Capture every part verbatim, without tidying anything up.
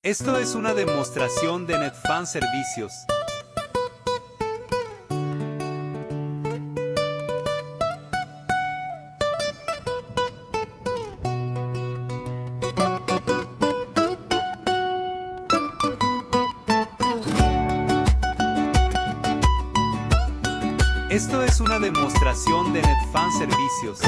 Esto es una demostración de Netfan Servicios. Esto es una demostración de Netfan Servicios.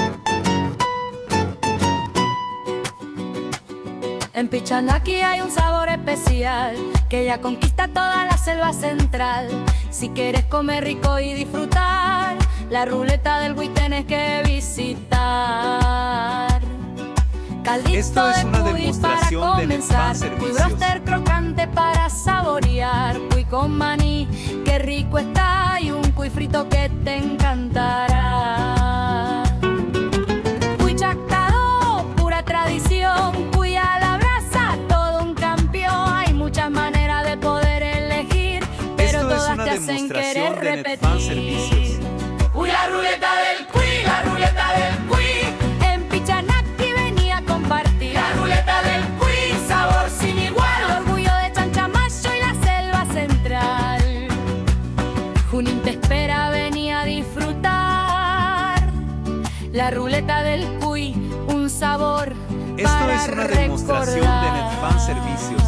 En Pichanaki hay un sabor especial que ya conquista toda la selva central. Si quieres comer rico y disfrutar, la ruleta del Cuy tenés que visitar. Caldito Esto es de una cuy demostración para de comenzar, Netfan cuy Servicios. broster crocante para saborear, cuy con maní, qué rico está, y un cuy frito que te encantará. Cuy chactado, pura tradición, cuy a la brasa, todo un campeón. Hay muchas maneras de poder elegir, pero Esto es todas una te hacen demostración querer de Netfan repetir. Servicios. Uy, la ruleta del cuy, la ruleta del cuy, En Pichanaki venía a compartir la ruleta del cuy, sabor sin el igual. orgullo de Chanchamayo y la selva central. Junín te espera, venía a disfrutar. La ruleta del cuy, un sabor Esto para es una demostración de Netfan Servicios.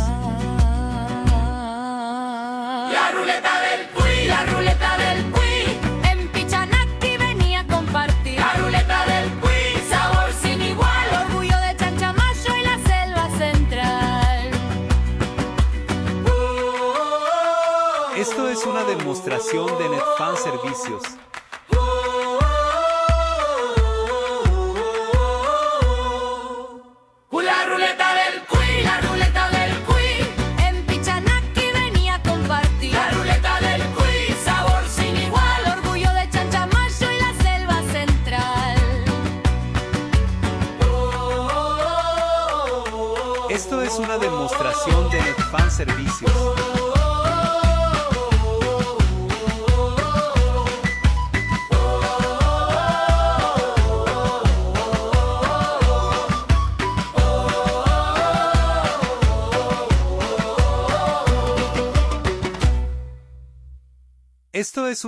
La ruleta del cuy, la ruleta del cuy, En Pichanaki venía a compartir la ruleta del cuy, sabor sin el igual. orgullo de Chanchamayo y la selva central. Esto es una demostración de Netfan Servicios. Uy, la ruleta del cuy, la ruleta del cuy, En Pichanaki venía a compartir la ruleta del cuy, sabor sin igual. el orgullo de Chanchamayo y la selva central. Esto es una demostración de Netfan Servicios. Esto es